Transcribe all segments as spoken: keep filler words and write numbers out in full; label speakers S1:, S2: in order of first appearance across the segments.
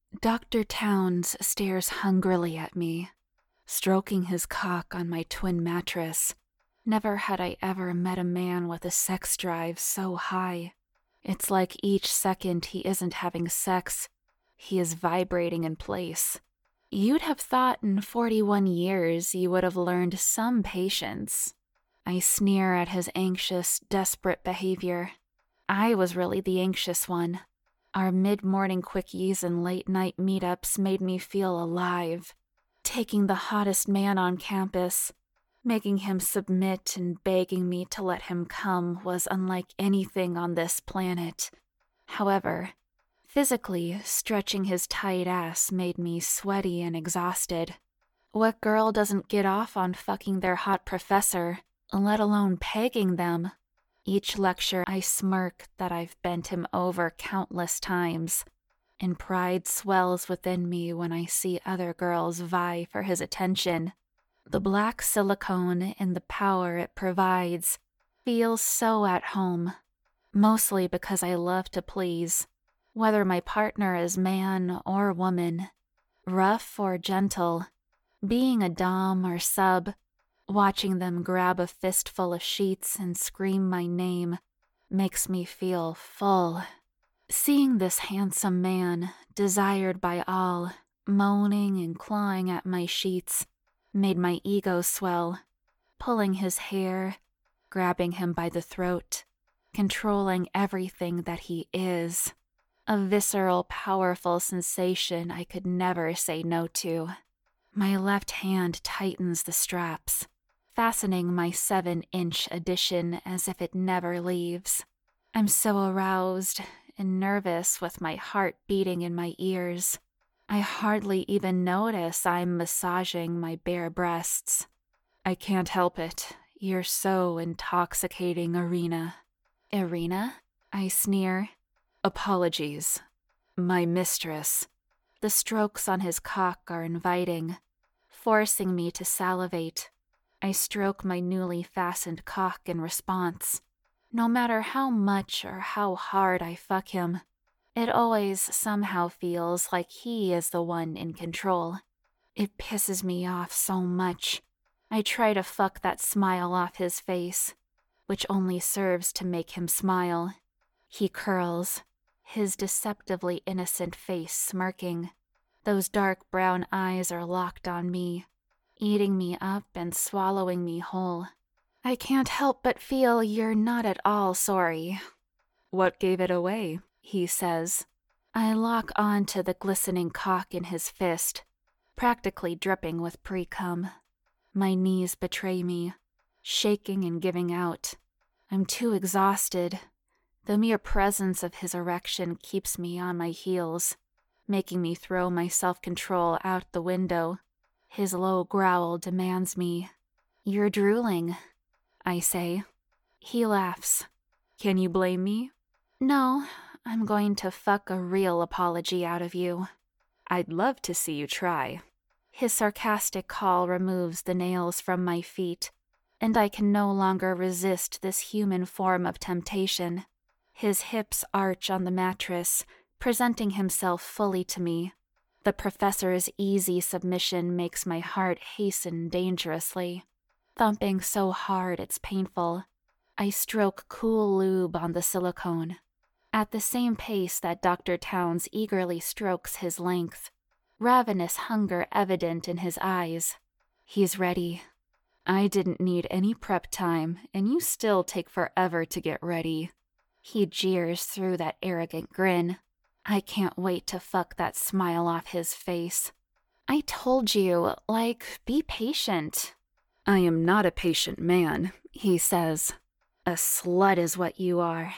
S1: Doctor Towns stares hungrily at me, stroking his cock on my twin mattress. Never had I ever met a man with a sex drive so high. It's like each second he isn't having sex, he is vibrating in place. You'd have thought in forty-one years you would have learned some patience. I sneer at his anxious, desperate behavior. I was really the anxious one. Our mid-morning quickies and late-night meetups made me feel alive. Taking the hottest man on campus, making him submit and begging me to let him come was unlike anything on this planet. However, physically, stretching his tight ass made me sweaty and exhausted. What girl doesn't get off on fucking their hot professor, let alone pegging them? Each lecture I smirk that I've bent him over countless times, and pride swells within me when I see other girls vie for his attention. The black silicone and the power it provides feels so at home, mostly because I love to please, whether my partner is man or woman, rough or gentle, being a dom or sub. Watching them grab a fistful of sheets and scream my name makes me feel full. Seeing this handsome man, desired by all, moaning and clawing at my sheets, made my ego swell, pulling his hair, grabbing him by the throat, controlling everything that he is. A visceral, powerful sensation I could never say no to. My left hand tightens the straps, fastening my seven-inch addition as if it never leaves. I'm so aroused and nervous with my heart beating in my ears. I hardly even notice I'm massaging my bare breasts. I can't help it. You're so intoxicating, Irina. Irina? I sneer. Apologies. My mistress. The strokes on his cock are inviting, forcing me to salivate. I stroke my newly fastened cock in response. No matter how much or how hard I fuck him, it always somehow feels like he is the one in control. It pisses me off so much. I try to fuck that smile off his face, which only serves to make him smile. He curls, his deceptively innocent face smirking. Those dark brown eyes are locked on me, eating me up and swallowing me whole. I can't help but feel you're not at all sorry. What gave it away? He says. I lock on to the glistening cock in his fist, practically dripping with pre-cum. My knees betray me, shaking and giving out. I'm too exhausted. The mere presence of his erection keeps me on my heels, making me throw my self-control out the window. His low growl demands me. You're drooling, I say. He laughs. Can you blame me? No, I'm going to fuck a real apology out of you. I'd love to see you try. His sarcastic call removes the nails from my feet, and I can no longer resist this human form of temptation. His hips arch on the mattress, presenting himself fully to me. The professor's easy submission makes my heart hasten dangerously, thumping so hard it's painful. I stroke cool lube on the silicone, at the same pace that Doctor Towns eagerly strokes his length, ravenous hunger evident in his eyes. He's ready. I didn't need any prep time, and you still take forever to get ready. He jeers through that arrogant grin. I can't wait to fuck that smile off his face. I told you, like, be patient. I am not a patient man, he says. A slut is what you are.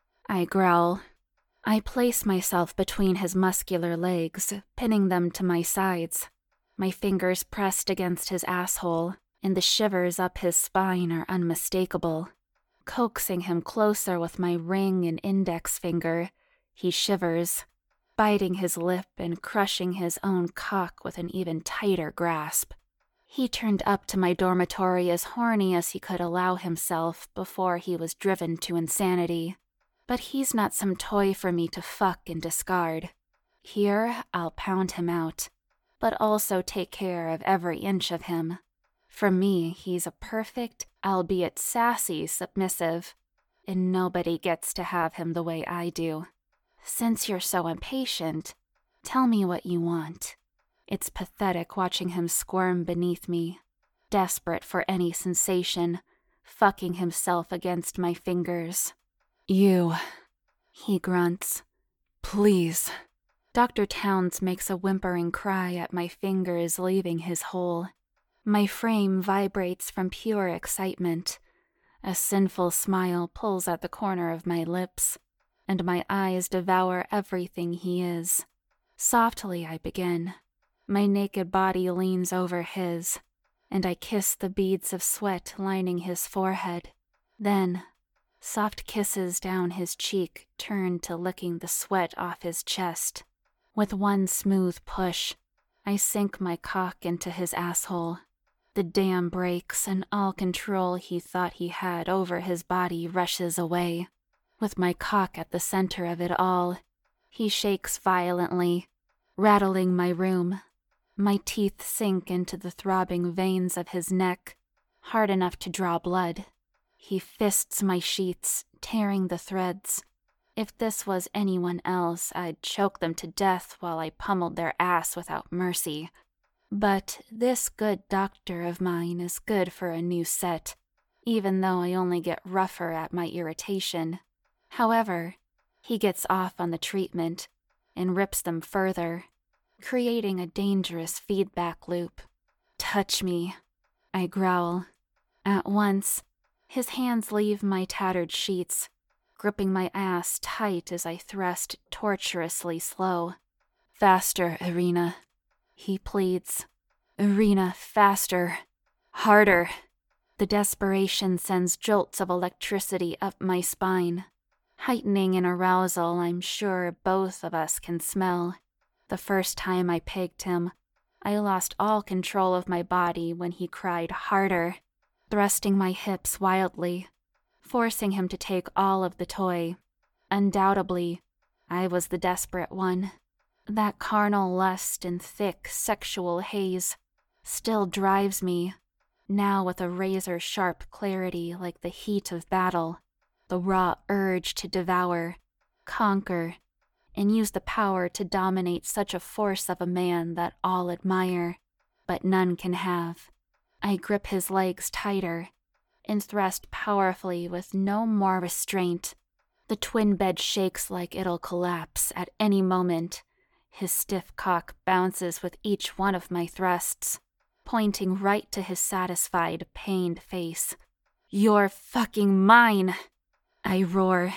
S1: I growl. I place myself between his muscular legs, pinning them to my sides. My fingers pressed against his asshole, and the shivers up his spine are unmistakable. Coaxing him closer with my ring and index finger, he shivers, biting his lip and crushing his own cock with an even tighter grasp. He turned up to my dormitory as horny as he could allow himself before he was driven to insanity. But he's not some toy for me to fuck and discard. Here, I'll pound him out, but also take care of every inch of him. For me, he's a perfect, albeit sassy, submissive, and nobody gets to have him the way I do. Since you're so impatient, tell me what you want. It's pathetic watching him squirm beneath me, desperate for any sensation, fucking himself against my fingers. You, he grunts. Please. Doctor Towns makes a whimpering cry at my fingers leaving his hole. My frame vibrates from pure excitement. A sinful smile pulls at the corner of my lips, and my eyes devour everything he is. Softly I begin. My naked body leans over his, and I kiss the beads of sweat lining his forehead. Then, soft kisses down his cheek turn to licking the sweat off his chest. With one smooth push, I sink my cock into his asshole. The dam breaks, and all control he thought he had over his body rushes away. With my cock at the center of it all, he shakes violently, rattling my room. My teeth sink into the throbbing veins of his neck, hard enough to draw blood. He fists my sheets, tearing the threads. If this was anyone else, I'd choke them to death while I pummeled their ass without mercy. But this good doctor of mine is good for a new set, even though I only get rougher at my irritation. However, he gets off on the treatment and rips them further, creating a dangerous feedback loop. Touch me, I growl. At once, his hands leave my tattered sheets, gripping my ass tight as I thrust torturously slow. Faster, Irina, he pleads. Irina, faster. Harder. The desperation sends jolts of electricity up my spine, heightening an arousal I'm sure both of us can smell. The first time I pegged him, I lost all control of my body when he cried harder, thrusting my hips wildly, forcing him to take all of the toy. Undoubtedly, I was the desperate one. That carnal lust and thick sexual haze still drives me, now with a razor-sharp clarity like the heat of battle, the raw urge to devour, conquer, and use the power to dominate such a force of a man that all admire, but none can have. I grip his legs tighter and thrust powerfully with no more restraint. The twin bed shakes like it'll collapse at any moment. His stiff cock bounces with each one of my thrusts, pointing right to his satisfied, pained face. You're fucking mine, I roar.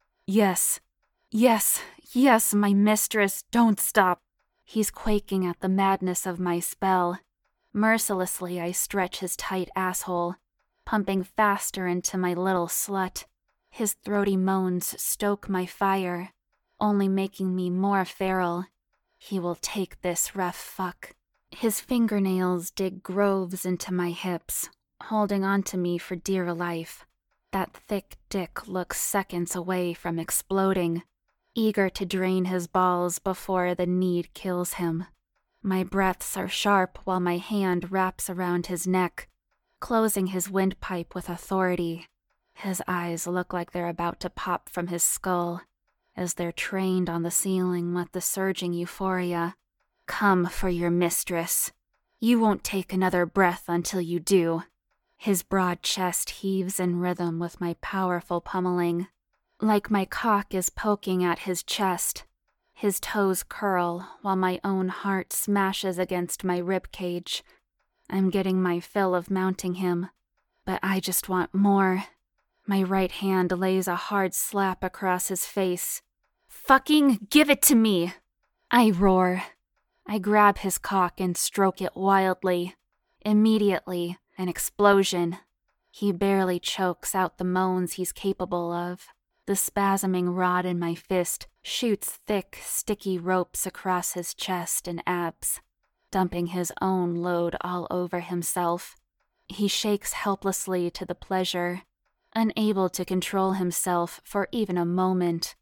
S1: Yes, yes, yes, my mistress, don't stop. He's quaking at the madness of my spell. Mercilessly, I stretch his tight asshole, pumping faster into my little slut. His throaty moans stoke my fire, only making me more feral. He will take this rough fuck. His fingernails dig grooves into my hips, holding onto me for dear life. That thick dick looks seconds away from exploding, eager to drain his balls before the need kills him. My breaths are sharp while my hand wraps around his neck, closing his windpipe with authority. His eyes look like they're about to pop from his skull, as they're trained on the ceiling with the surging euphoria. Come for your mistress. You won't take another breath until you do. His broad chest heaves in rhythm with my powerful pummeling, like my cock is poking at his chest. His toes curl while my own heart smashes against my ribcage. I'm getting my fill of mounting him, but I just want more. My right hand lays a hard slap across his face. Fucking give it to me! I roar. I grab his cock and stroke it wildly. Immediately, an explosion. He barely chokes out the moans he's capable of. The spasming rod in my fist shoots thick, sticky ropes across his chest and abs, dumping his own load all over himself. He shakes helplessly to the pleasure, unable to control himself for even a moment.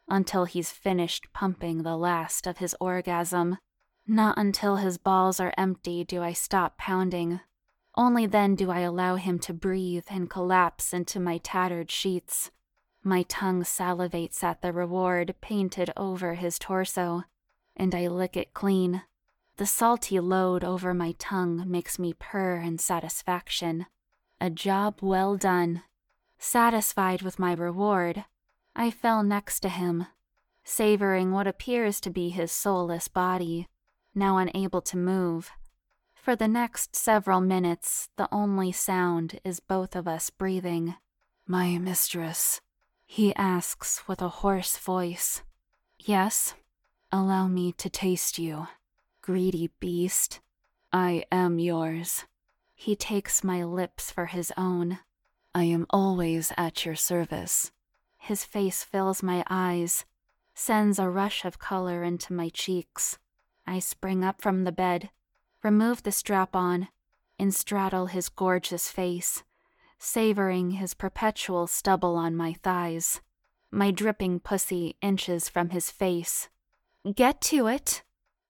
S1: until he's finished pumping the last of his orgasm. Not until his balls are empty do I stop pounding. Only then do I allow him to breathe and collapse into my tattered sheets. My tongue salivates at the reward painted over his torso, and I lick it clean. The salty load over my tongue makes me purr in satisfaction. A job well done. Satisfied with my reward, I fell next to him, savoring what appears to be his soulless body, now unable to move. For the next several minutes, the only sound is both of us breathing. "My mistress," he asks with a hoarse voice. "Yes, allow me to taste you, greedy beast." "I am yours." He takes my lips for his own. "I am always at your service." His face fills my eyes, sends a rush of color into my cheeks. I spring up from the bed, remove the strap-on, and straddle his gorgeous face, savoring his perpetual stubble on my thighs. My dripping pussy inches from his face. "Get to it,"